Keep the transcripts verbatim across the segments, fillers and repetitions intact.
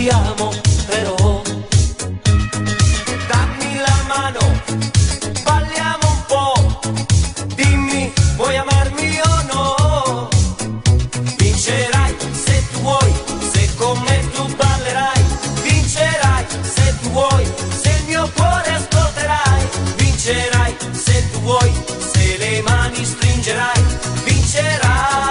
ti amo, però dammi la mano, balliamo un po', dimmi, vuoi amarmi o no? Vincerai se tu vuoi, se con me tu ballerai, vincerai se tu vuoi, se il mio cuore ascolterai, vincerai se tu vuoi, se le mani stringerai, vincerai.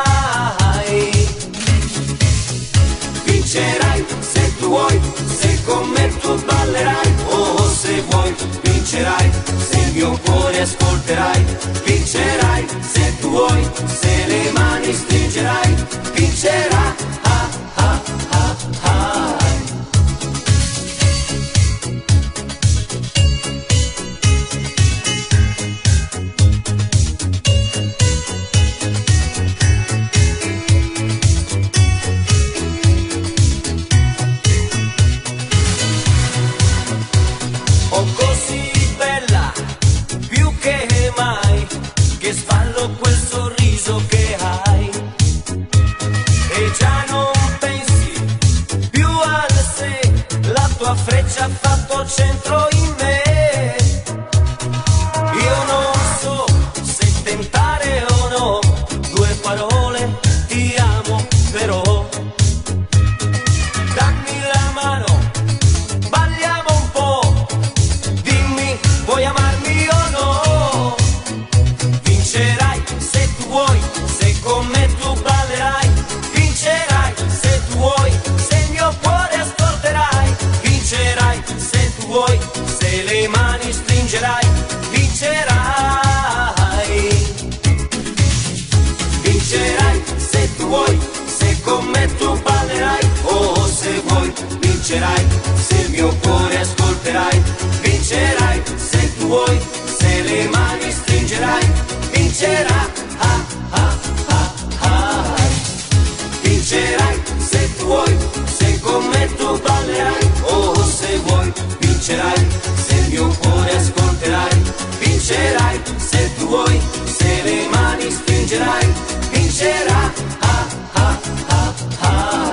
Vincerai se tu vuoi, se con me tu ballerai, oh se vuoi, vincerai se il mio cuore ascolterai, vincerai se tu vuoi, se le mani stringerai, vincerai. Ah, ah, ah, ah. Oh così bella, più che mai, che sballo quel sorriso che hai, e già non pensi più al sé, la tua freccia ha fatto centro in me. Io non so se tentare o no, due parole, ti amo però, dammi la mano, balliamo un po', dimmi, vuoi amarmi o no? Vincerai se tu vuoi, se con me tu ballerai, vincerai se tu vuoi, se il mio cuore ascolterai, vincerai se tu vuoi, se le mani stringerai, vincerai. Vincerai se tu vuoi, se con me tu ballerai, oh se vuoi, vincerai se il mio cuore ascolterai, vincerai se tu vuoi, se le mani stringerai, vincerai. Ah, ah, ah, ah. Vincerai se tu vuoi, se con me tu ballerai, oh se vuoi, vincerai se il mio cuore ascolterai, vincerai se tu vuoi, se le mani stringerai, vincerai. Ah, ah, ah, ah.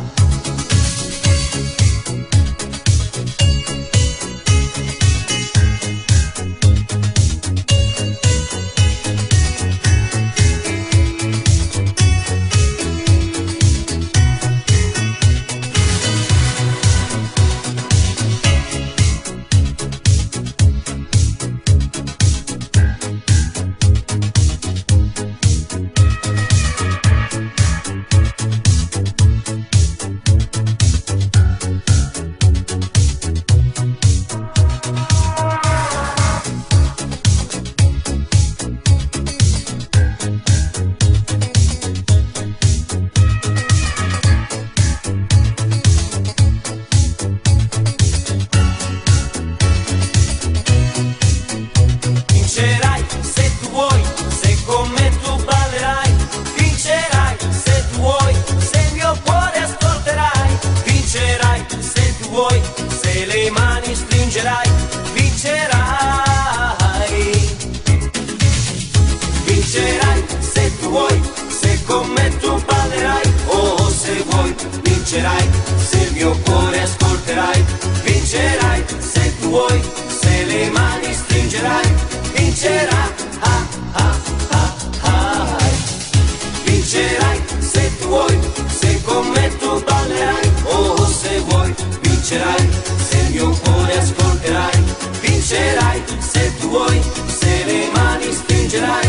Vincerai se tu vuoi, se con me tu ballerai, vincerai se tu vuoi, se il mio cuore ascolterai, vincerai se tu vuoi, se le mani stringerai, vincerai. Vincerai se tu vuoi, se con me tu ballerai, oh se vuoi, vincerai se il mio cuore ascolterai, vincerai se tu vuoi, se le mani stringerai, vincerai. Ah, ah, ah, ah. Vincerai se tu vuoi, se con me tu ballerai, oh se vuoi, vincerai se il mio cuore ascolterai, vincerai se tu vuoi, se le mani stringerai,